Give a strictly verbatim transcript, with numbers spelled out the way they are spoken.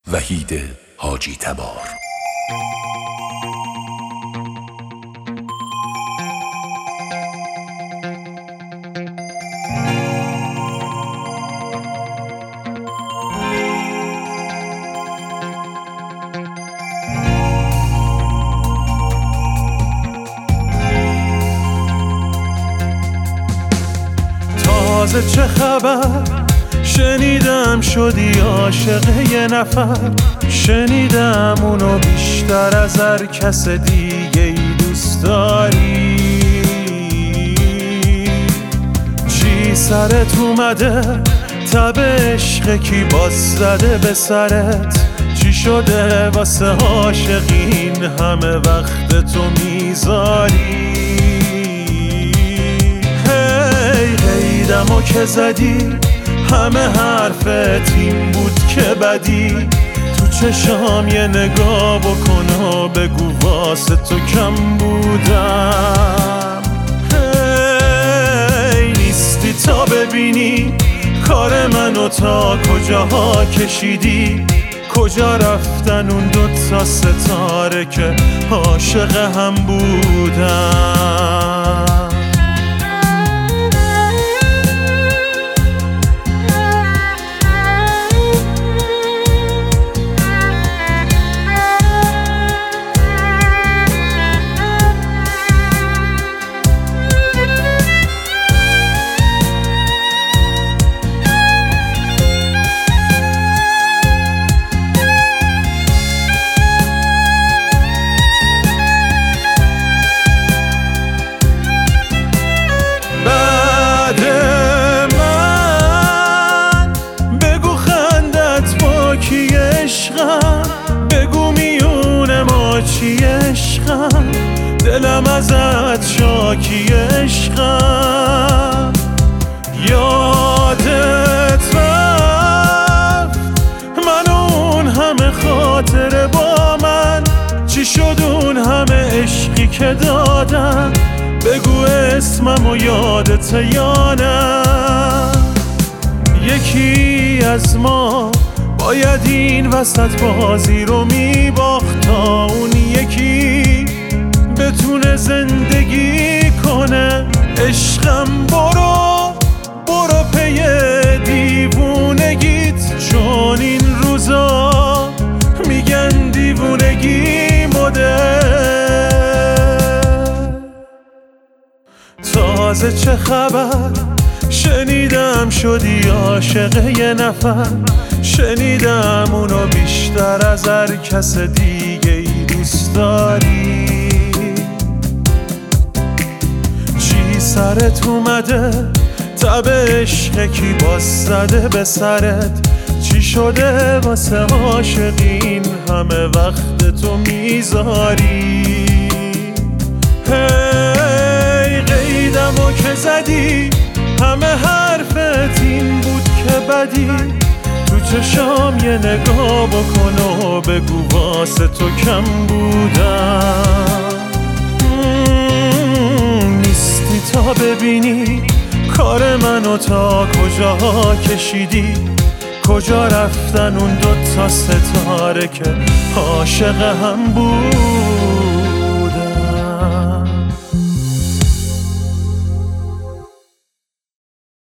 وحید حاجی تبار. تازه چه خبر؟ شنیدم شدی عاشق یه نفر، شنیدم اونو بیشتر از هر کس دیگه ای دوست داری. چی سرت اومده؟ تب عشق کی باز زده به سرت؟ چی شده واسه عاشقین همه وقت تو میذاری؟ هی قیدمو که زدی همه حرفت این بود که بدی. تو چشام یه نگاه بکن و بگو واسه تو کم بودم. هی نیستی تا ببینی کار منو تا کجاها کشیدی. کجا رفتن اون دوتا ستاره که عاشق هم بودن؟ بگو میونه ما چی عشقم، دلم ازت شاکی عشقم. یادت رفت من اون همه خاطره با من، چی شد اون همه عشقی که دادم؟ بگو اسمم و یادت یا نه؟ یکی از ما باید این وسط بازی رو میباخت تا اون یکی بتونه زندگی کنه. عشقم برو برو پی دیوونگیت، چون این روزا میگن دیوونگی مده. تازه چه خبر؟ شنیدم شدی عاشق یه نفر، شنیدم اونو بیشتر از هر کس دیگه ای دوست داری. چی سرت اومده؟ تب عشق کی باز زده به سرت؟ چی شده واسه عاشقین همه وقت تو میذاری؟ هی قیدمو که زدی همه حرفت این بود که بدی. تو چشام یه نگاه بکن و بگو واسه تو کم بودم. نیستی تا ببینی کار منو تا کجاها کشیدی. کجا رفتن اون دوتا ستاره که عاشق هم بود؟